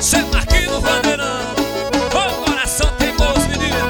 Cê Marquinhos Bandeirão, o coração teimoso, menino.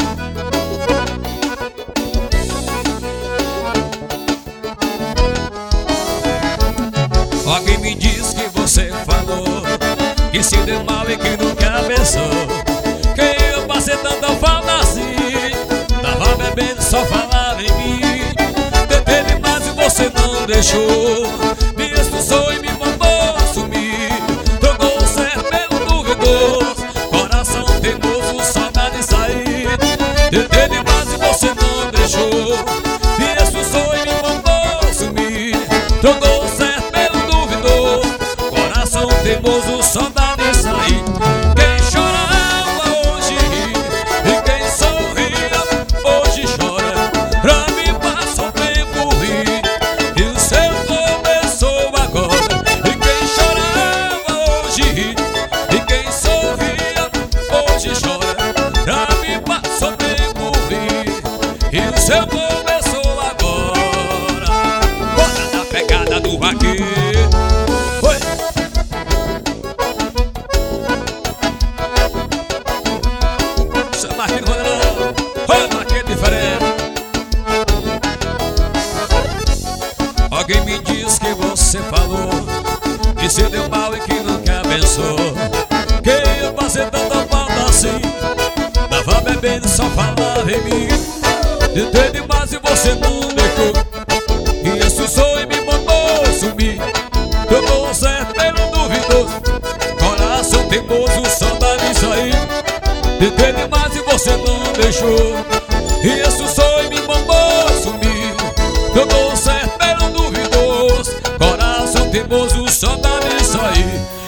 Alguém me diz que você falou que se deu mal e que nunca pensou que eu passei tanta falta assim. Tava bebendo, só falava em mim. Tentei demais e você não deixou. Me expulsou e me mandou sumir. Trocou o certo pelo duvidoso. Coração teimoso, saudade de sair. Tentei demais e você não deixou. Me expulsou e me mandou sumir. Trocou o certo pelo duvidoso. Coração teimoso, saudade de sair. Quem chorava hoje ri, e quem sorria hoje chora. Pra mim passa o tempo rir, e o seu começou agora. E quem chorava hoje ri, e quem sorria hoje chora. Pra mim passa o tempo rir, e o seu começou agora. Bora na pegada do vaqueiro. Oi. Cê Marquinhos Bandeirão, oi, Marquinhos diferente. Alguém me diz que você falou que se deu mal e que nunca pensou que eu passei tanta falta assim. Tava bebendo, só falava em mim. Tentei demais e você não deixou. E expulsou e me mandou sumir. Trocou o certo pelo duvidoso. Coração teimoso, saudade de sair. Tentei demais e você não deixou. E expulsou e me mandou sumir. Trocou o certo pelo duvidoso. Coração teimoso, saudade de sair.